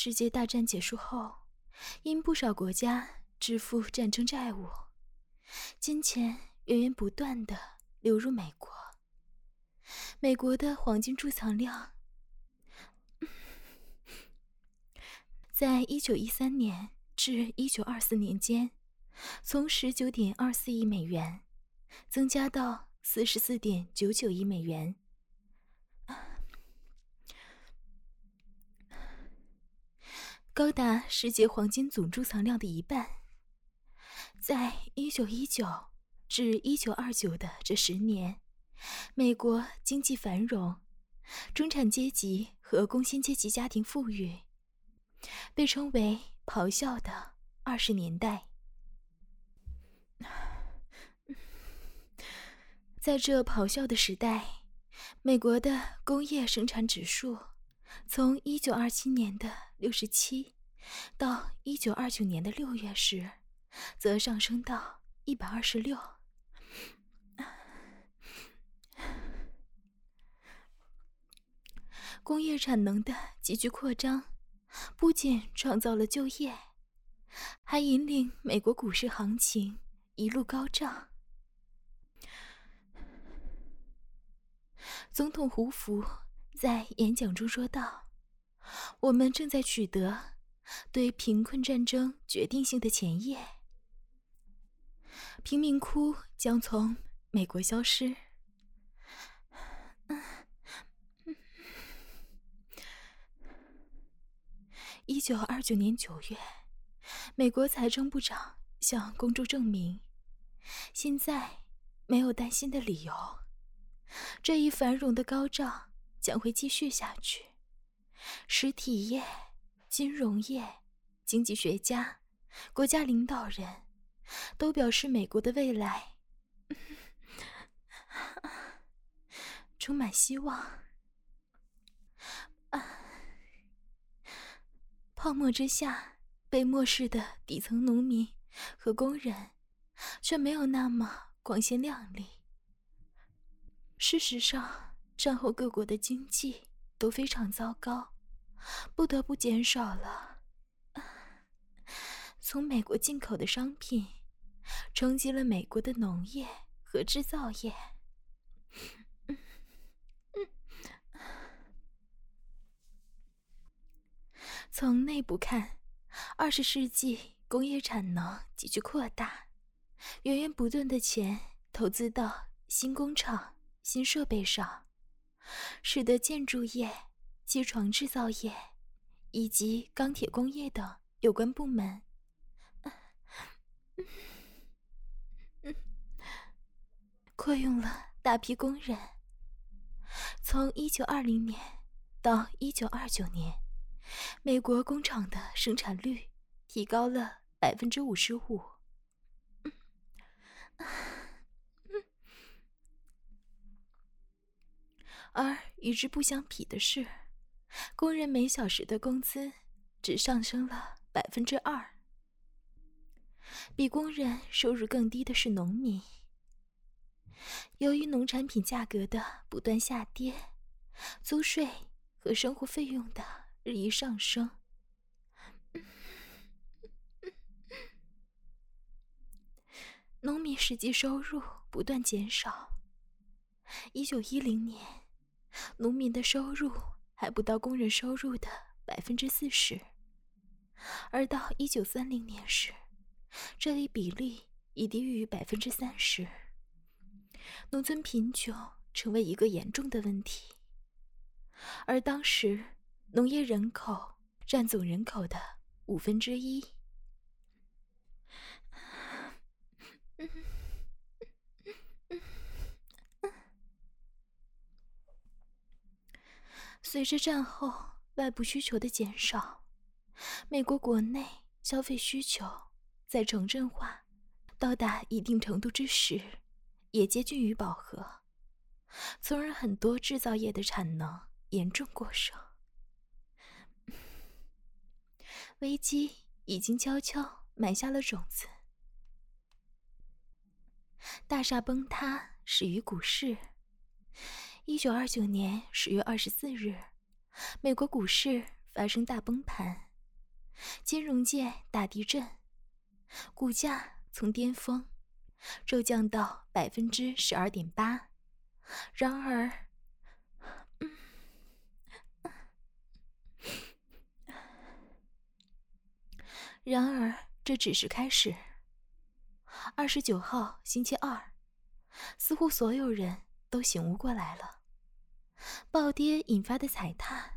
世界大战结束后，因不少国家支付战争债务，金钱源源不断地流入美国。美国的黄金贮藏量在1913年至1924年间，从19.24亿美元增加到44.99亿美元，高达世界黄金总贮藏量的一半。在1919至1929的这10年，美国经济繁荣，中产阶级和工薪阶级家庭富裕，被称为咆哮的20年代。在这咆哮的时代，美国的工业生产指数从1927年的67到1929年的6月时，则上升到126。工业产能的急剧扩张，不仅创造了就业，还引领美国股市行情一路高涨。总统胡佛在演讲中说道：“我们正在取得对贫困战争决定性的前夜，贫民窟将从美国消失。”1929年9月，美国财政部长向公众证明，现在没有担心的理由，这一繁荣的高涨将会继续下去。实体业、金融业、经济学家、国家领导人都表示美国的未来充满希望。泡沫之下被漠视的底层农民和工人却没有那么光鲜亮丽。事实上，战后各国的经济都非常糟糕，不得不减少了从美国进口的商品，冲击了美国的农业和制造业。从内部看，20世纪工业产能急剧扩大，源源不断的钱投资到新工厂、新设备上，使得建筑业、机床制造业以及钢铁工业等有关部门雇佣了大批工人。从1920年到1929年，美国工厂的生产率提高了55%。而与之不相比的是，工人每小时的工资只上升了2%。比工人收入更低的是农民。由于农产品价格的不断下跌，租税和生活费用的日益上升，农民实际收入不断减少。1910年，农民的收入还不到工人收入的40%，而到1930年时，这一比例已低于30%。农村贫穷成为一个严重的问题，而当时农业人口占总人口的1/5。随着战后外部需求的减少，美国国内消费需求在城镇化到达一定程度之时，也接近于饱和，从而很多制造业的产能严重过剩。危机已经悄悄埋下了种子。大厦崩塌始于股市。1929年10月24日，美国股市发生大崩盘， 金融界大地震，股价从巅峰骤降到12.8%。然而，这只是开始。29号星期二，似乎所有人都醒悟过来了。暴跌引发的踩踏，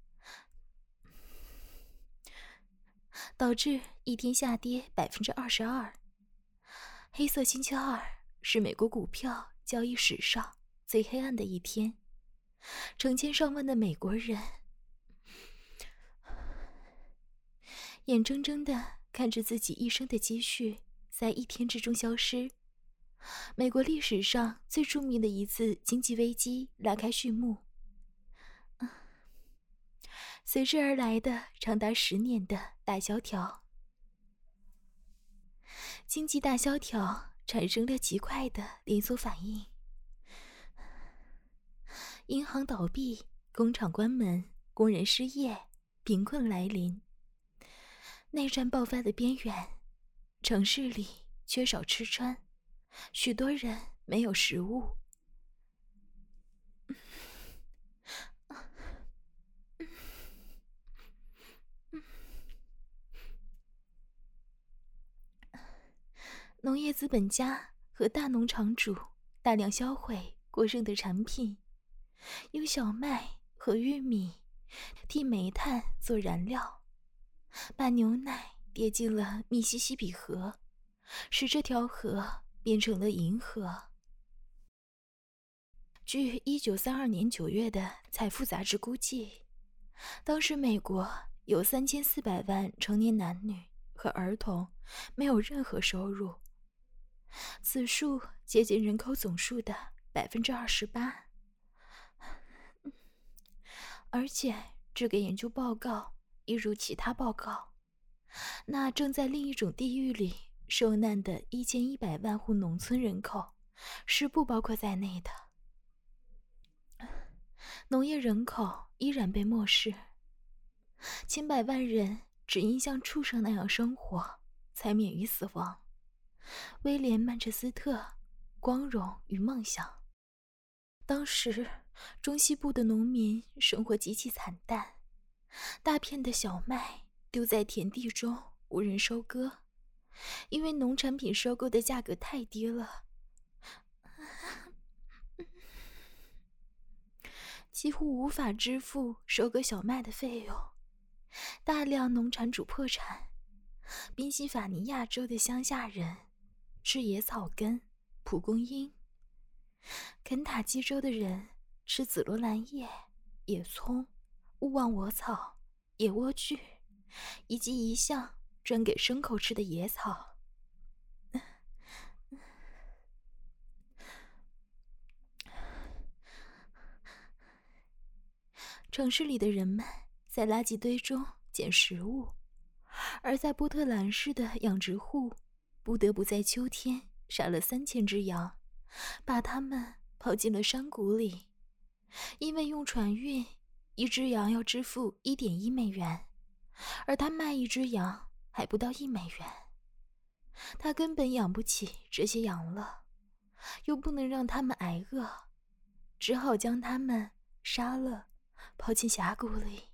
导致一天下跌22%。黑色星期二是美国股票交易史上最黑暗的一天，成千上万的美国人眼睁睁地看着自己一生的积蓄在一天之中消失。美国历史上最著名的一次经济危机拉开序幕，随之而来的长达10年的大萧条。经济大萧条产生了极快的连锁反应，银行倒闭，工厂关门，工人失业，贫困来临。内战爆发的边缘，城市里缺少吃穿，许多人没有食物。农业资本家和大农场主大量销毁过剩的产品，用小麦和玉米替煤炭做燃料，把牛奶跌进了密西西比河，使这条河变成了银河。据1932年9月的《财富》杂志估计，当时美国有3400万成年男女和儿童没有任何收入，此数接近人口总数的28%。而且这个研究报告一如其他报告，那正在另一种地狱里受难的1100万户农村人口是不包括在内的。农业人口依然被漠视，千百万人只因像畜生那样生活才免于死亡。威廉·曼彻斯特，《光荣与梦想》。当时中西部的农民生活极其惨淡，大片的小麦丢在田地中无人收割，因为农产品收购的价格太低了，几乎无法支付收割小麦的费用。大量农产主破产，宾夕法尼亚州的乡下人吃野草根、蒲公英，肯塔基州的人吃紫罗兰叶、野葱、勿忘我草、野莴苣，以及一项专给牲口吃的野草。城市里的人们在垃圾堆中捡食物，而在波特兰市的养殖户不得不在秋天杀了3000只羊，把它们抛进了山谷里，因为用船运一只羊要支付1.1美元，而他卖一只羊还不到1美元。他根本养不起这些羊了，又不能让他们挨饿，只好将他们杀了，抛进峡谷里。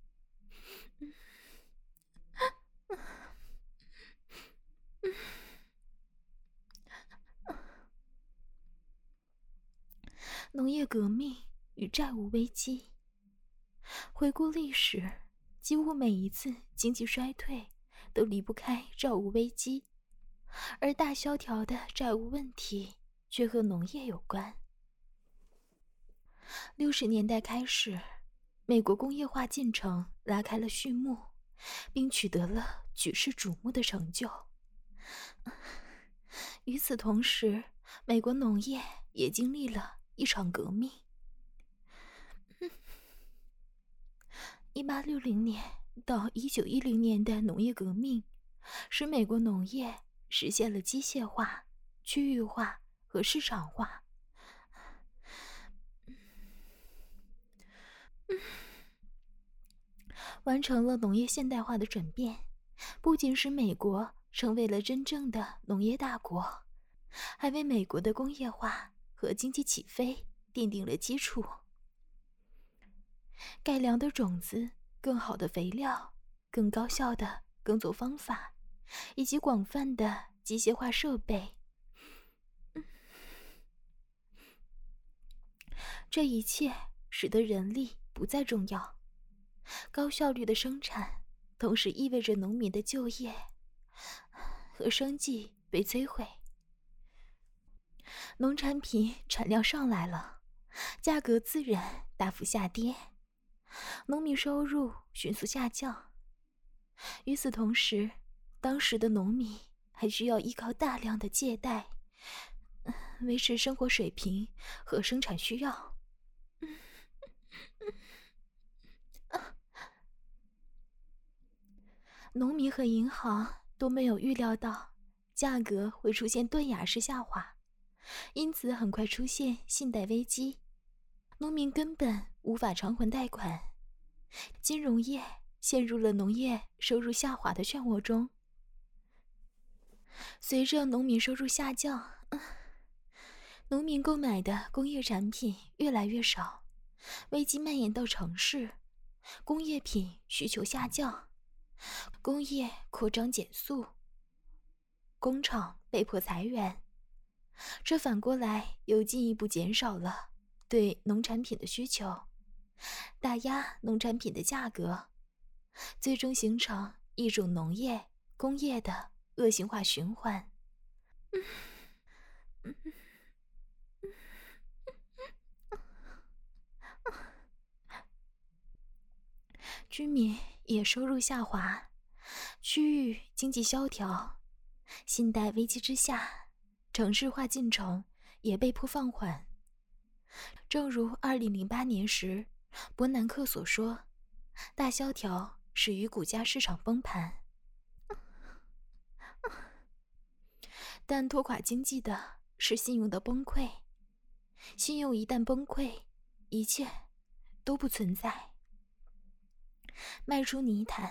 农业革命与债务危机。回顾历史，几乎每一次经济衰退都离不开债务危机，而大萧条的债务问题却和农业有关。60年代开始，美国工业化进程拉开了序幕，并取得了举世瞩目的成就。与此同时，美国农业也经历了一场革命。1860年到1910年的农业革命，使美国农业实现了机械化、区域化和市场化。 完成了农业现代化的转变，不仅使美国成为了真正的农业大国，还为美国的工业化和经济起飞奠定了基础。改良的种子、更好的肥料、更高效的耕作方法，以及广泛的机械化设备，这一切使得人力不再重要。高效率的生产同时意味着农民的就业和生计被摧毁。农产品产量上来了，价格自然大幅下跌，农民收入迅速下降。与此同时，当时的农民还需要依靠大量的借贷维持生活水平和生产需要。农民和银行都没有预料到价格会出现断崖式下滑，因此很快出现信贷危机，农民根本无法偿还贷款，金融业陷入了农业收入下滑的漩涡中。随着农民收入下降，农民购买的工业产品越来越少，危机蔓延到城市，工业品需求下降，工业扩张减速，工厂被迫裁员，这反过来又进一步减少了对农产品的需求，打压农产品的价格，最终形成一种农业、工业的恶性化循环。居民也收入下滑，区域经济萧条，信贷危机之下，城市化进程也被迫放缓。正如2008年时伯南克所说，大萧条始于股价市场崩盘。但拖垮经济的是信用的崩溃，信用一旦崩溃，一切都不存在。迈出泥潭，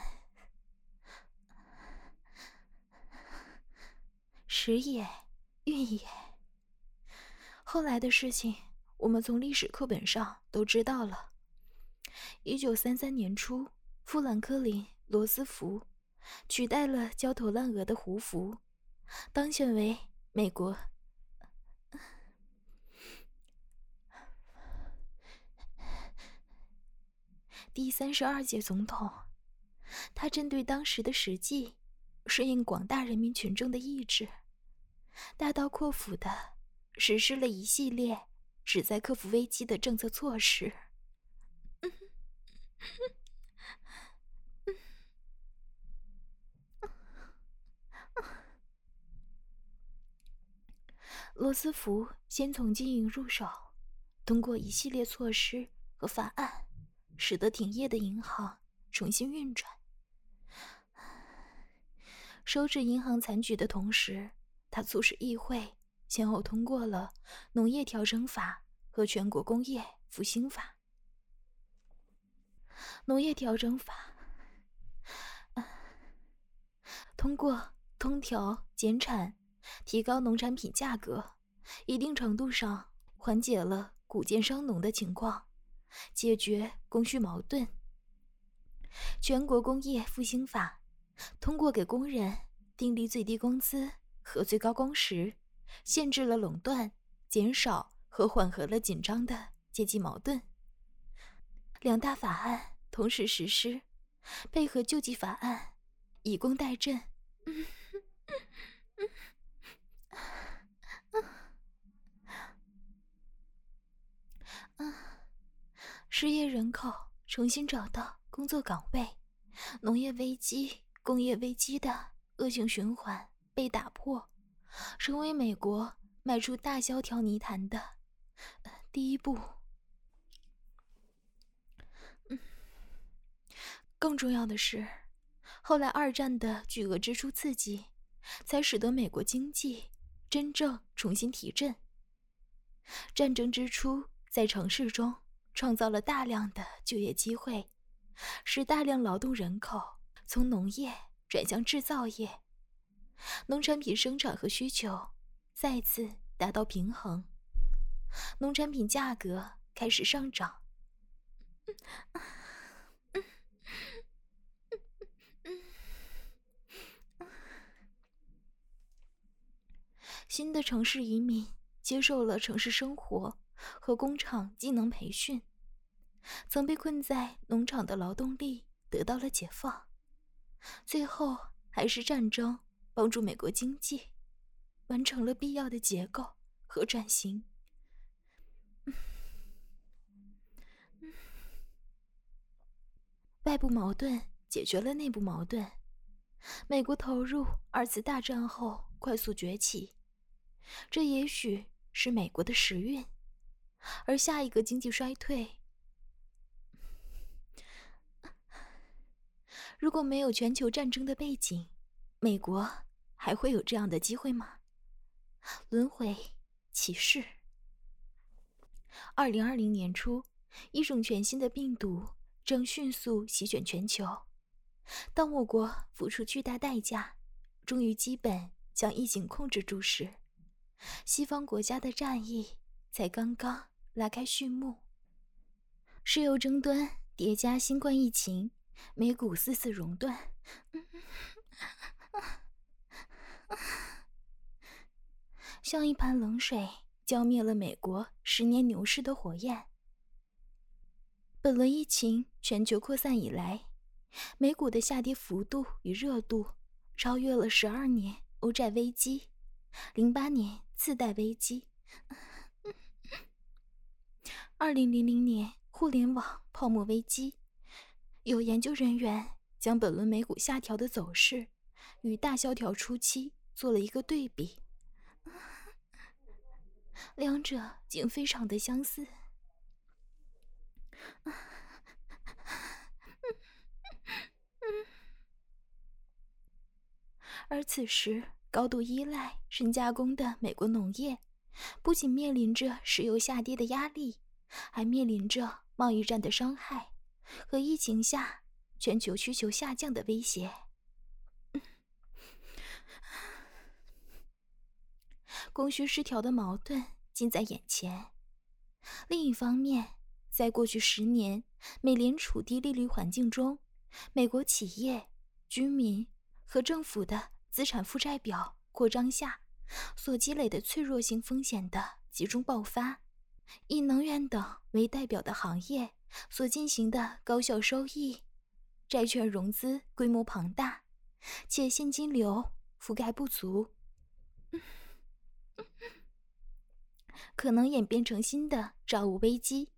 时也，运也。后来的事情我们从历史课本上都知道了。1933年初，富兰克林·罗斯福取代了焦头烂额的胡佛，当选为美国第32届总统。他针对当时的实际，顺应广大人民群众的意志，大刀阔斧地实施了一系列旨在克服危机的政策措施。罗斯福先从经营入手，通过一系列措施和法案，使得停业的银行重新运转。收治银行残局的同时，他促使议会先后通过了农业调整法和全国工业复兴法。农业调整法通过通调减产，提高农产品价格，一定程度上缓解了谷贱伤农的情况，解决供需矛盾。全国工业复兴法通过给工人订立最低工资和最高工时，限制了垄断，减少和缓和了紧张的阶级矛盾。两大法案同时实施，配合救济法案，以工代赈。失业人口重新找到工作岗位，农业危机、工业危机的恶性循环被打破，成为美国迈出大萧条泥潭的第一步。更重要的是，后来二战的巨额支出刺激，才使得美国经济真正重新提振。战争支出在城市中创造了大量的就业机会， 使大量劳动人口从农业转向制造业，农产品生产和需求再次达到平衡，农产品价格开始上涨。新的城市移民接受了城市生活和工厂技能培训，曾被困在农场的劳动力得到了解放。最后还是战争帮助美国经济完成了必要的结构和转型。外部矛盾解决了内部矛盾，美国投入二次大战后快速崛起，这也许是美国的时运。而下一个经济衰退，如果没有全球战争的背景，美国还会有这样的机会吗？轮回启示。2020年初，一种全新的病毒正迅速席卷全球。当我国付出巨大代价，终于基本将疫情控制住时，西方国家的战役才刚刚拉开序幕。石油争端叠加新冠疫情，美股四次熔断。像一盘冷水浇灭了美国10年牛市的火焰。本轮疫情全球扩散以来，美股的下跌幅度与热度超越了12年欧债危机、08年次贷危机、2000年互联网泡沫危机。有研究人员将本轮美股下调的走势与大萧条初期做了一个对比，两者竟非常的相似。而此时高度依赖深加工的美国农业，不仅面临着石油下跌的压力，还面临着贸易战的伤害和疫情下全球需求下降的威胁。供需失调的矛盾近在眼前。另一方面，在过去10年美联储低利率环境中，美国企业、居民和政府的资产负债表扩张下所积累的脆弱性风险的集中爆发，以能源等为代表的行业所进行的高效收益债券融资规模庞大，且现金流覆盖不足，可能演变成新的债务危机。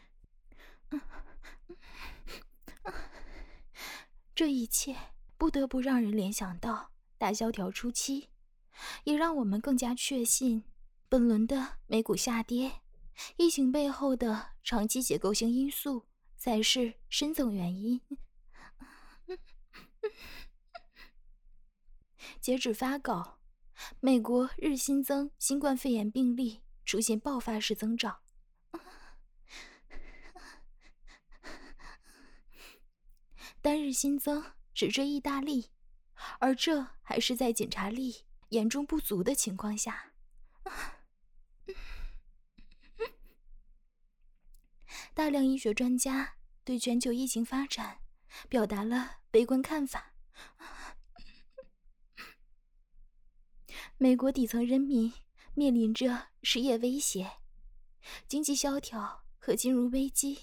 这一切不得不让人联想到大萧条初期，也让我们更加确信本轮的美股下跌，疫情背后的长期结构性因素才是深层原因。截止发稿，美国日新增新冠肺炎病例出现爆发式增长。单日新增只追意大利，而这还是在检查力严重不足的情况下。大量医学专家对全球疫情发展表达了悲观看法。美国底层人民面临着失业威胁、经济萧条和金融危机。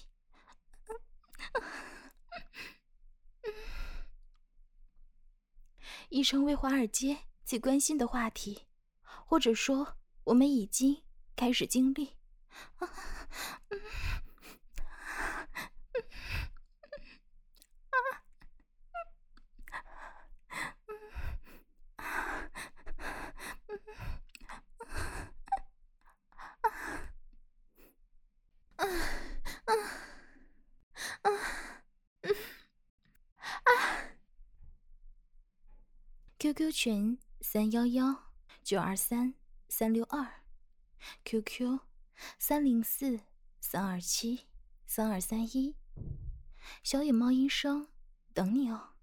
已成为华尔街最关心的话题，或者说我们已经开始经历。QQ 群311-923-362，QQ 304-327-3231。 小野猫医生，等你哦。